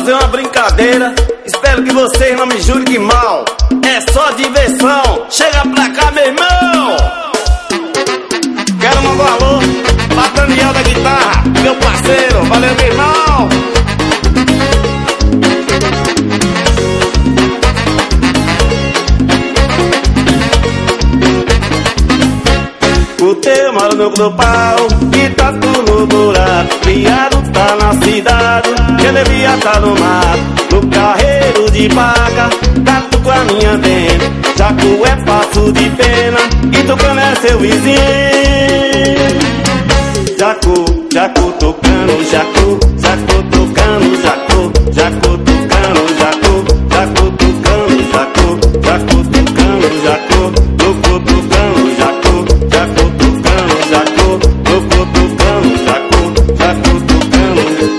fazer uma brincadeira. Espero que vocês não me julguem mal. É só diversão. Chega pra cá, meu irmão. Quero mandar um alô pra Daniel da guitarra, meu parceiro. Valeu, meu irmão. O teu mora no global e tá tudo no buraco. Criado tá na cidade, que devia tá no mar. No carreiro de vaca, tá tu com a minha dentro. Jacu é passo de pena e Tucano é seu vizinho. Jacu, Jacu tocando, Jacu, Jacu tocando, Jacu, Jacu tocando, Jacu, Jacu tocando, Jacu, Jacu tocando, Jacu, Jacu tocando, Jacu, Jacu tocando, Jacu, Jacu tocando, Jacu, Jacu tocando.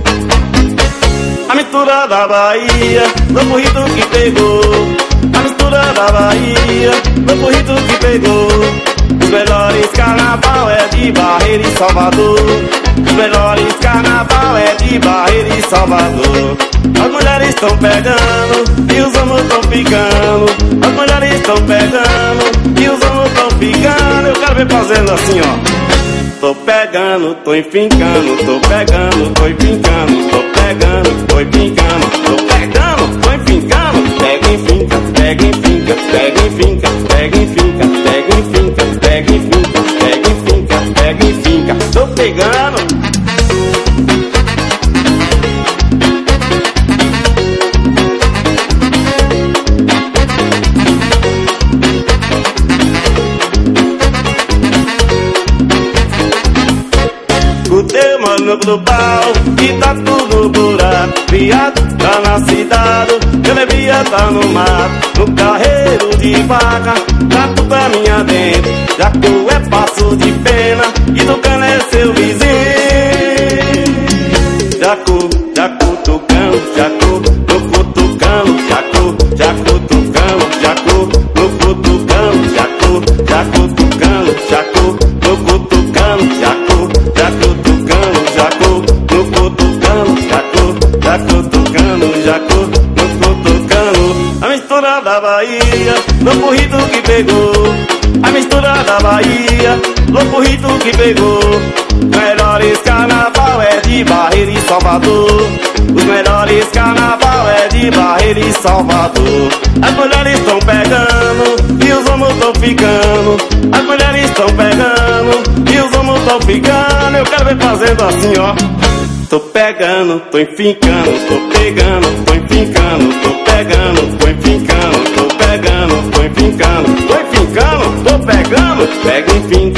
A mistura da Bahia, no burrito que pegou. A mistura da Bahia, no burrito que pegou. Os melhores carnaval é de Barreira e Salvador. Os melhores carnaval é de Barreira e Salvador. As mulheres estão pegando e os homens estão ficando. As mulheres estão pegando e os homens estão ficando. Eu quero ver fazendo assim, ó. Tô pegando, tô enfincando, tô pegando, tô enfincando, tô pegando, tô enfincando, tô pegando, tô enfincando. Pega em finca, pega em finca, pega em finca, pega em finca, pega em finca, pega em finca, pega em finca, pega em finca. Tô pegando. O teu mano do pau e tá tudo no buraco. Viado tá na cidade, eu devia tá no mato. No carreiro de vaca, tá tudo a minha dentro. Jacu é passo de pena e Tucano é seu vizinho. Jacu, Jacu tocando, Jacu, louco tocando, Jacu, Jacu tocando, Jacu, louco tocando, Jacu, Jacu tocando, Jacu, louco tocando, Jacu, Jacu tocando, Jacu, louco tocando, Jacu, Jacu tocando, Jacu, louco tocando. A mistura da Bahia, no burrito que pegou. A mistura da Bahia, no burrito que pegou. Melhores carnaval é de Barreira e Salvador. Os melhores carnaval é de Barreira e Salvador. As mulheres estão pegando e os homens estão ficando. As mulheres estão pegando e os homens estão ficando. Eu quero ver fazendo assim, ó. Tô pegando, tô enfincando, tô pegando, tô enfincando, tô pegando, tô enfincando, tô pegando, tô enfincando, tô enfincando, tô pegando. Pega em finca,